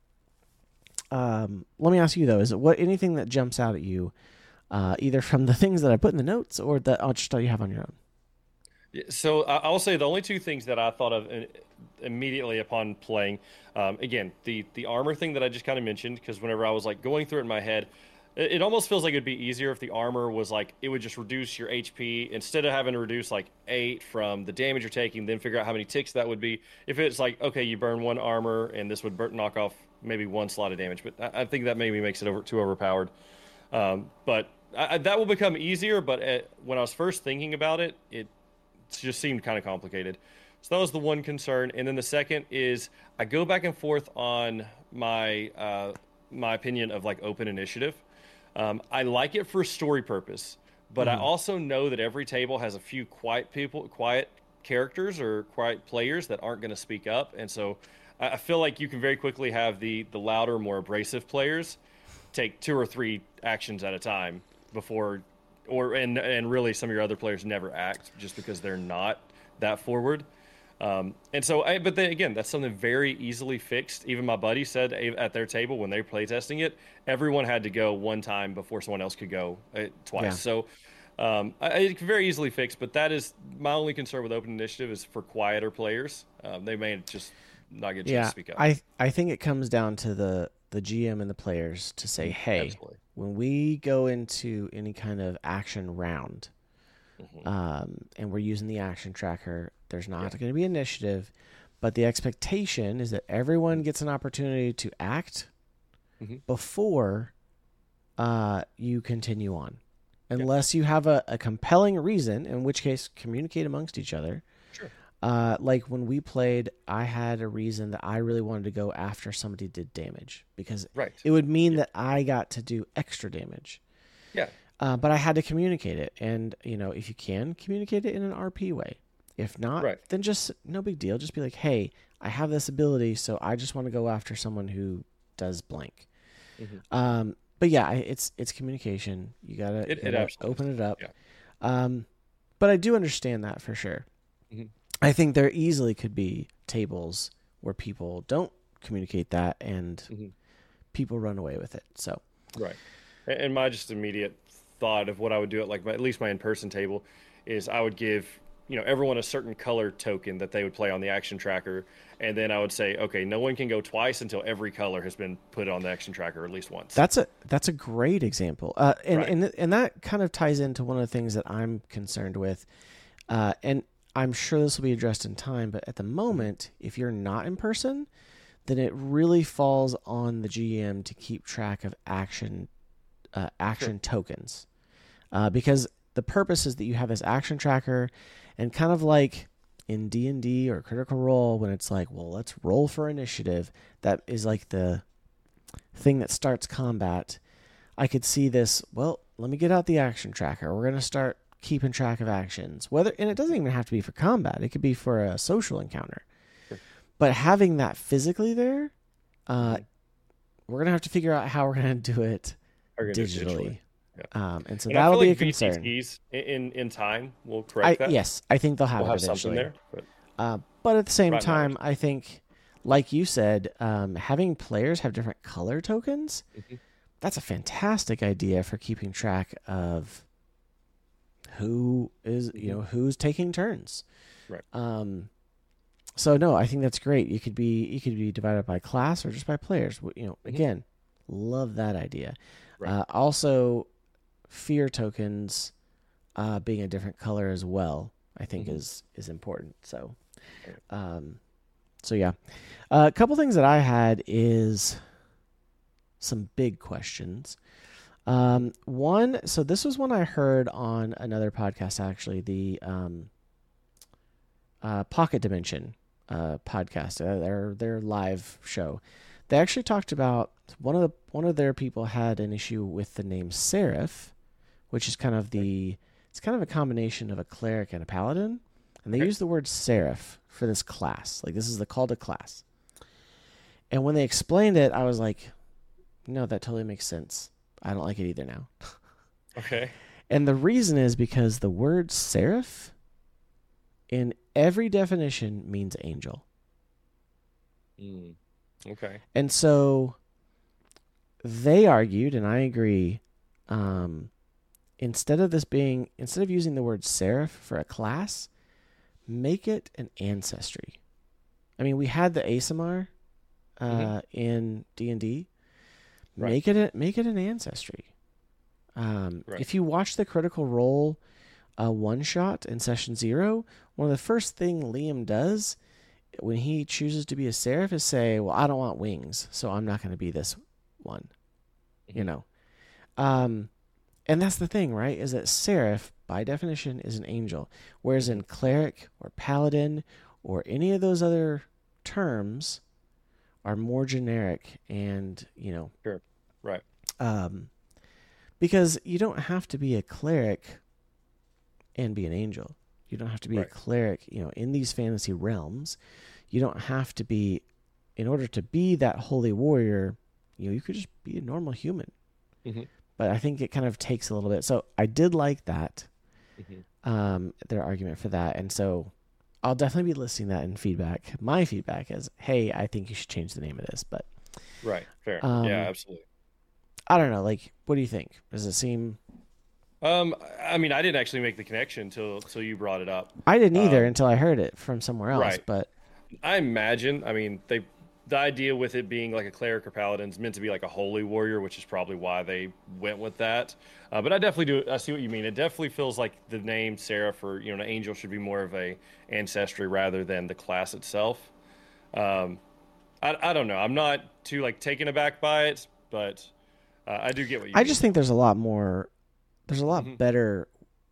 let me ask you though: is it anything that jumps out at you, either from the things that I put in the notes or that you have on your own? So I'll say the only two things that I thought of immediately upon playing, again, the armor thing that I just kind of mentioned, because whenever I was like going through it in my head, it almost feels like it'd be easier if the armor was like, it would just reduce your HP instead of having to reduce like 8 from the damage you're taking, then figure out how many ticks that would be. If it's like, okay, you burn 1 armor and this would knock off maybe 1 slot of damage, but I think that maybe makes it too overpowered. But that will become easier, but when I was first thinking about it, it just seemed kind of complicated. So that was the one concern. And then the second is I go back and forth on my opinion of like open initiative. I like it for story purpose, but I also know that every table has a few quiet characters or quiet players that aren't going to speak up. And so I feel like you can very quickly have the louder, more abrasive players take 2 or 3 actions at a time before, and really some of your other players never act just because they're not that forward. And so, but then again, that's something very easily fixed. Even my buddy said at their table when they were playtesting it, everyone had to go 1 time before someone else could go twice. Yeah. So it's very easily fixed, but that is my only concern with open initiative is for quieter players. They may just not get a chance to speak up. I think it comes down to the GM and the players to say, hey, absolutely, when we go into any kind of action round, and we're using the action tracker, there's not going to be initiative, but the expectation is that everyone gets an opportunity to act before you continue on. Unless you have a compelling reason, in which case communicate amongst each other. Sure. Like when we played, I had a reason that I really wanted to go after somebody did damage because it would mean that I got to do extra damage. Yeah. But I had to communicate it. And, if you can communicate it in an RP way, if not, then just no big deal. Just be like, hey, I have this ability, so I just want to go after someone who does blank. But yeah, it's communication. You gotta open it up. Yeah. But I do understand that for sure. I think there easily could be tables where people don't communicate that and people run away with it. So and my just immediate thought of what I would do at least my in-person table is I would give everyone a certain color token that they would play on the action tracker, and then I would say, okay, no one can go twice until every color has been put on the action tracker at least once. That's a great example, and that kind of ties into one of the things that I'm concerned with, and I'm sure this will be addressed in time. But at the moment, if you're not in person, then it really falls on the GM to keep track of action tokens, because the purpose is that you have this action tracker. And kind of like in D&D or Critical Role, when it's like, well, let's roll for initiative, that is like the thing that starts combat, I could see this, well, let me get out the action tracker. We're going to start keeping track of actions. And it doesn't even have to be for combat. It could be for a social encounter. Sure. But having that physically there, we're going to have to figure out how we're going to do it digitally. Yeah. And so that'll be a concern. VCTs in time will correct that. Yes, I think they'll have we'll it have eventually. something there. But at the same time, I think, like you said, having players have different color tokens, that's a fantastic idea for keeping track of who is, who's taking turns. Right. So no, I think that's great. You could be divided by class or just by players. Again, love that idea. Right. Also, fear tokens being a different color as well, I think is important. So, yeah, a couple things that I had is some big questions. One, so this was one I heard on another podcast, actually, the Pocket Dimension podcast, their live show. They actually talked about one of their people had an issue with the name Seraph, which is kind of it's kind of a combination of a cleric and a paladin, and they use the word Seraph for this class. Like, this is the call to class. And when they explained it, I was like, no, that totally makes sense. I don't like it either now. Okay. And the reason is because the word seraph in every definition means angel. Okay. And so they argued, and I agree, instead of using the word seraph for a class, make it an ancestry. I mean, we had the Aasimar in D&D. Right. Make it an ancestry. Right. If you watch the Critical Role one shot in session 0, one of the first thing Liam does when he chooses to be a seraph is say, well, I don't want wings, so I'm not going to be this one. And that's the thing, right? Is that seraph by definition is an angel, whereas in cleric or paladin or any of those other terms are more generic and Sure. Right. Because you don't have to be a cleric and be an angel. You don't have to be a cleric, in these fantasy realms. You don't have to be, in order to be that holy warrior, you could just be a normal human. But I think it kind of takes a little bit. So I did like that, their argument for that. And so I'll definitely be listing that in feedback. My feedback is, hey, I think you should change the name of this. But right. Fair. Yeah, absolutely. I don't know. Like, what do you think? Does it seem... I mean, I didn't actually make the connection until you brought it up. I didn't either until I heard it from somewhere else. Right. But I imagine, the idea with it being like a cleric or paladin is meant to be like a holy warrior, which is probably why they went with that. But I definitely I see what you mean. It definitely feels like the name Seraph or an angel should be more of a ancestry rather than the class itself. I don't know. I'm not too taken aback by it, but I do get what you mean. I just think there's a lot more. There's a lot better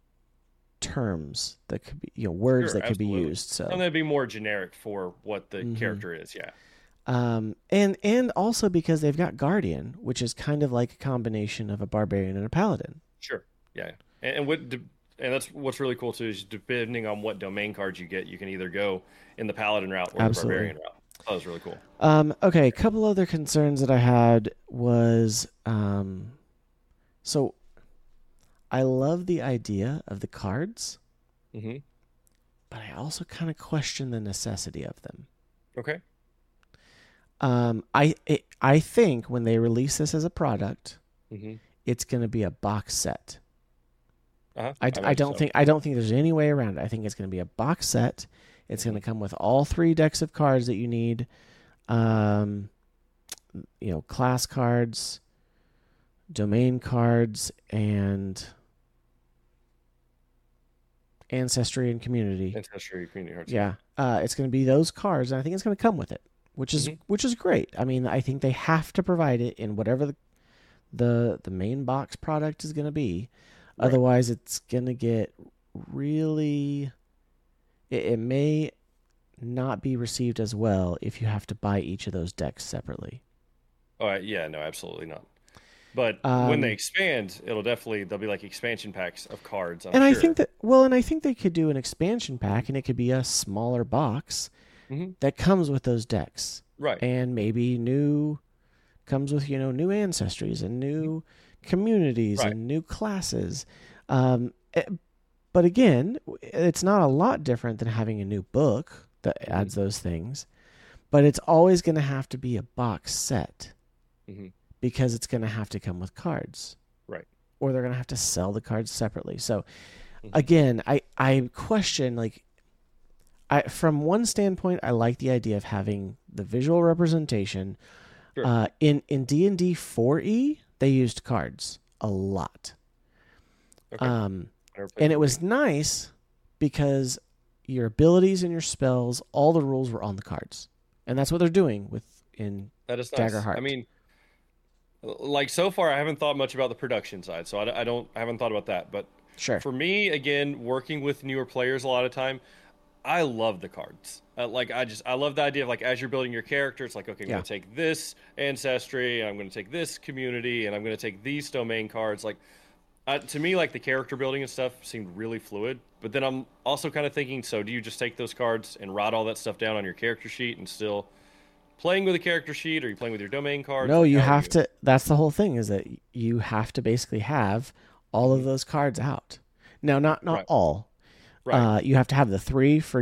terms that could be, words that could be used. So and that'd be more generic for what the character is. Yeah. And also because they've got Guardian, which is kind of like a combination of a barbarian and a paladin. Sure. Yeah. And that's what's really cool too is depending on what domain cards you get, you can either go in the paladin route or the barbarian route. That was really cool. Okay. A couple other concerns that I had was, so I love the idea of the cards, but I also kind of question the necessity of them. Okay. I think when they release this as a product, it's going to be a box set. I don't think there's any way around it. I think it's going to be a box set. It's going to come with all 3 decks of cards that you need. Class cards, domain cards, and ancestry and community. Ancestry, community cards. Yeah. It's going to be those cards, and I think it's going to come with it, which is great. I mean, I think they have to provide it in whatever the main box product is going to be. Right. Otherwise, it's going to get really... It may not be received as well if you have to buy each of those decks separately. Oh, yeah, no, absolutely not. But when they Um, expand, there'll be like expansion packs of cards, I'm and I think sure. that well, and I think they could do an expansion pack, and it could be a smaller box Hmm. that comes with those decks, Right. and maybe new comes with new ancestries and Mhm. new communities Right. and new classes. Um, eh, but again, it's not a lot different than having a new book that Hmm. adds those things. But it's always going to have to be a box set Hmm. because it's going to have to come with cards, Right. or they're going to have to sell the cards separately. So Hmm. again, I question, like, from one standpoint, I like the idea of having the visual representation. Sure. In D&D 4E, they used cards a lot. Okay. Um, I never played and it 4E. was nice because your abilities and your spells, all the rules were on the cards. And that's what they're doing in That is nice. I Daggerheart. mean, like so far, I haven't thought much about the production side, so I haven't thought about that. But Sure. for me, again, working with newer players a lot of time, I love the cards. I love the idea of like as you're building your character, it's like okay, I'm going Yeah. to take this ancestry, and I'm going to take this community, and I'm going to take these domain cards. Like to me, like the character building and stuff seemed really fluid. But then I'm also kind of thinking, so do you just take those cards and write all that stuff down on your character sheet and still playing with a character sheet, or are you playing with your domain cards? No, Like you how are have you? to. That's the whole thing, is that you have to basically have all of Hmm. those cards out. Now, not Right, all. right, You have to have the three for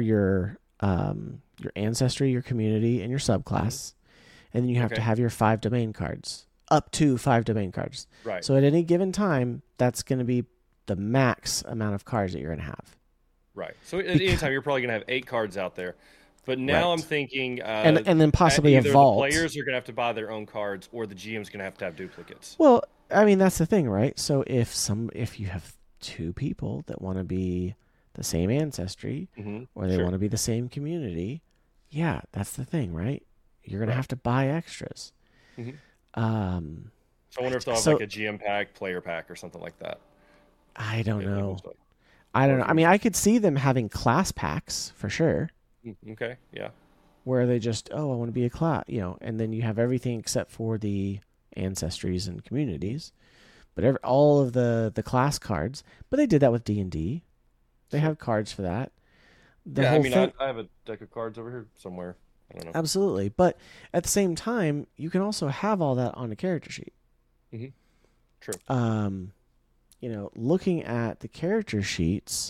your ancestry, your community, and your hmm, subclass, and then you have to okay, have your 5 domain cards, up to 5 domain cards. right, So at any given time, that's going to be the max amount of cards that you're going to have. right. So at any Because time, you're probably gonna have 8 cards out there. But now I'm right, thinking and then possibly a either the vault. players are gonna have to buy their own cards, or the GM's gonna have duplicates. Well, I mean that's the thing, right? So if you have two people that want to be the same ancestry, Hmm. or they want Sure. to be the same community, yeah, that's the thing, right? You're gonna Right. have to buy extras. Hmm. Um, So I wonder if they'll have like so a GM pack, player pack, or something like that. I don't know. Eventually, I or don't if know. I you mean, just I could see them having class packs for sure, okay, yeah, where they just, oh, I want to be a class, and then you have everything except for the ancestries and communities, but all of the class cards. But they did that with D&D. They sure. have cards for that. The Yeah, I whole mean, thing, I have a deck of cards over here somewhere. I don't know. absolutely. But at the same time, you can also have all that on a character sheet. Hmm. True. Um, looking at the character sheets,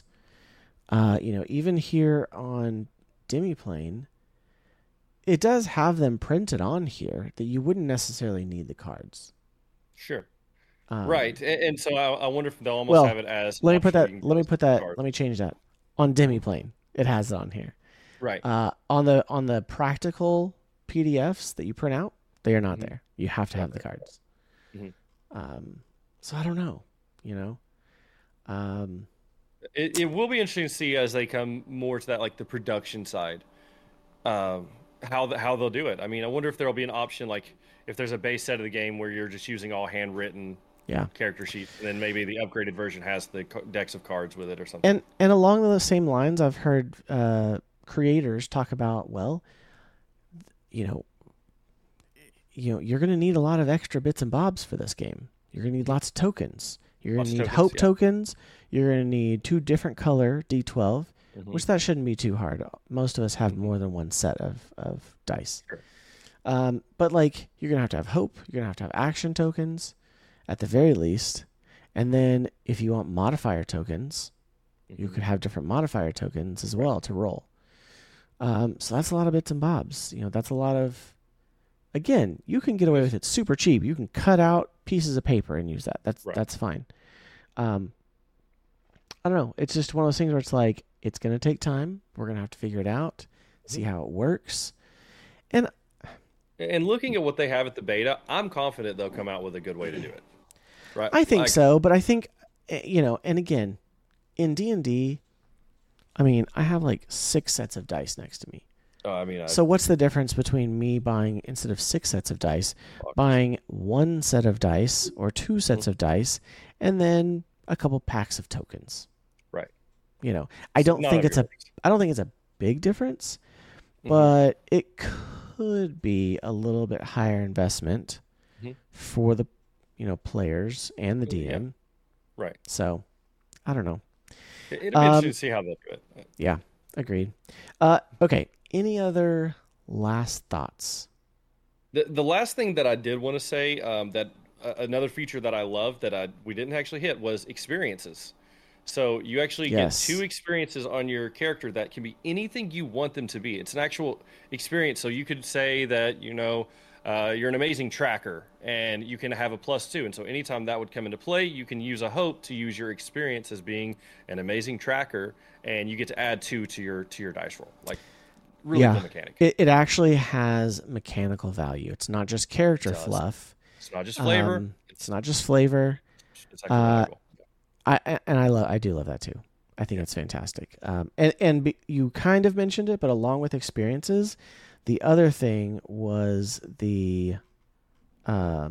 even here on Demiplane, it does have them printed on here that you wouldn't necessarily need the cards. Sure. Um, Right, and so I wonder if they'll almost well, have it as an let me put option where that. you can Let me just put the that. card. Let me change that. On Demiplane, it has it on here. Right. On the practical PDFs that you print out, they are not Hmm. there. You have to have the Okay. cards. Hmm. Um, so I don't know. You know. Um, It will be interesting to see as they come more to that like the production side, um, how they'll do it. I mean, I wonder if there'll be an option like if there's a base set of the game where you're just using all handwritten yeah. character sheets, and then maybe the upgraded version has the decks of cards with it or something. And along those same lines, I've heard creators talk about, well, you know, you're going to need a lot of extra bits and bobs for this game. You're going to need lots of tokens. You're going Lots to of need tokens, hope yeah. tokens. You're going to need 2 different color D12, Hmm. which that shouldn't be too hard. Most of us have Hmm. more than one set of dice. Sure. But like, you're going to have hope. You're going to have action tokens at the very least. And then if you want modifier tokens, you Hmm. could have different modifier tokens as Right. well to roll. So that's a lot of bits and bobs. That's a lot of. Again, you can get away with it super cheap. You can cut out pieces of paper and use that. That's Right. that's fine. Um, I don't know. It's just one of those things where it's like it's going to take time. We're going to have to figure it out, see Mhm. how it works. And And looking at what they have at the beta, I'm confident they'll come out with a good way to do it. Right? I think Like, so, but I think and again, in D&D, I mean, I have like 6 sets of dice next to me. I mean, So what's the difference between me buying, instead of 6 sets of dice, boxes. buying 1 set of dice or 2 sets Mhm. of dice and then a couple packs of tokens? Right. I It's don't not think on it's your a list. I don't think it's a big difference, Mhm. but it could be a little bit higher investment for the players and the DM. Yeah. Right. So I don't know. It'll be interesting to see how they'll do it. Yeah, agreed. Okay. Any other last thoughts? The last thing that I did want to say, that another feature that I love that we didn't actually hit was experiences. So you actually get 2 experiences on your character that can be anything you want them to be. It's an actual experience. So you could say that, you're an amazing tracker and you can have a +2. And so anytime that would come into play, you can use a hope to use your experience as being an amazing tracker, and you get to add 2 to your dice roll. Like, really cool mechanic. It actually has mechanical value. It's not just character fluff. It's not just flavor. It's not just flavor. It's actually I do love that too. I think it's fantastic. You kind of mentioned it, but along with experiences, the other thing was the, what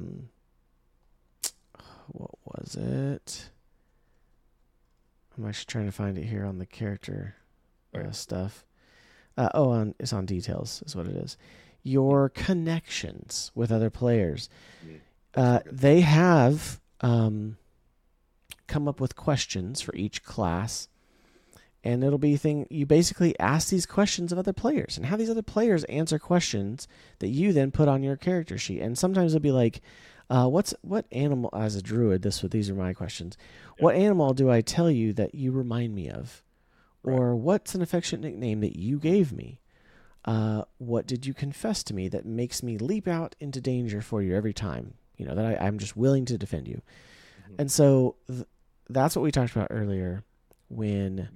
was it? I'm actually trying to find it here on the character stuff. It's on details is what it is. Your connections with other players. They have come up with questions for each class, and it'll be you basically ask these questions of other players and have these other players answer questions that you then put on your character sheet. And sometimes it'll be like, what animal, as a druid, these are my questions. Yeah. What animal do I tell you that you remind me of? Right. Or what's an affectionate nickname that you gave me? What did you confess to me that makes me leap out into danger for you every time? That I'm just willing to defend you. Mm-hmm. And so that's what we talked about earlier when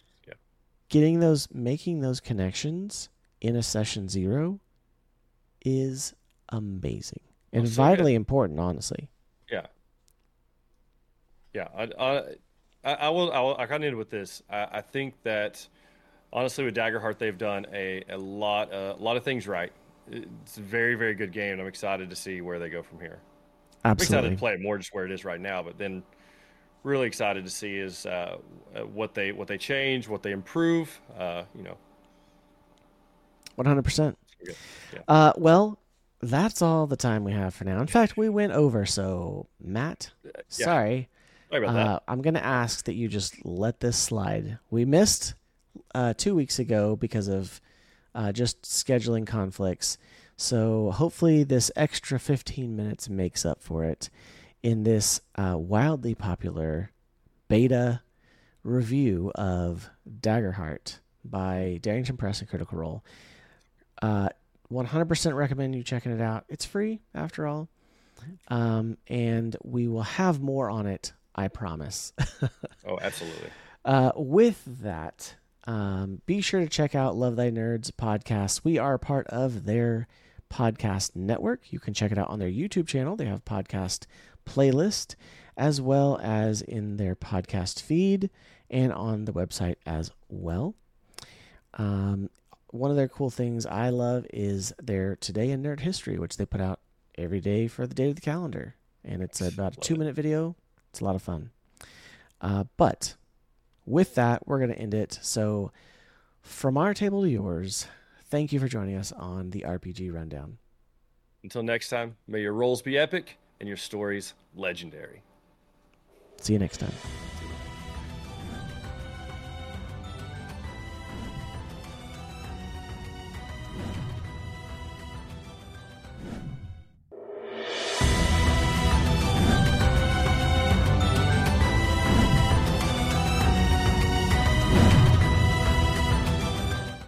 making those connections in a session 0 is amazing and vitally important, honestly. Yeah. Yeah. I will kind of end with this. I think that honestly with Daggerheart, they've done a lot of things right. It's a very, very good game, and I'm excited to see where they go from here. Absolutely. I'm excited to play it more just where it is right now, but then really excited to see is what they change, what they improve. 100%. Yeah. Well, that's all the time we have for now. In fact, we went over. So, Matt, sorry about that. I'm going to ask that you just let this slide. We missed 2 weeks ago because of just scheduling conflicts. So hopefully this extra 15 minutes makes up for it in this wildly popular beta review of Daggerheart by Darrington Press and Critical Role. 100% recommend you checking it out. It's free, after all. And we will have more on it, I promise. Oh, absolutely. With that, be sure to check out Love Thy Nerds podcast. We are part of their podcast network. You can check it out on their YouTube channel. They have podcast playlist, as well as in their podcast feed and on the website as well. One of their cool things I love is their Today in Nerd History, which they put out every day for the date of the calendar. And it's about a 2-minute video. It's a lot of fun. But with that, we're going to end it. So from our table to yours, thank you for joining us on the RPG Rundown. Until next time, may your rolls be epic and your stories legendary. See you next time.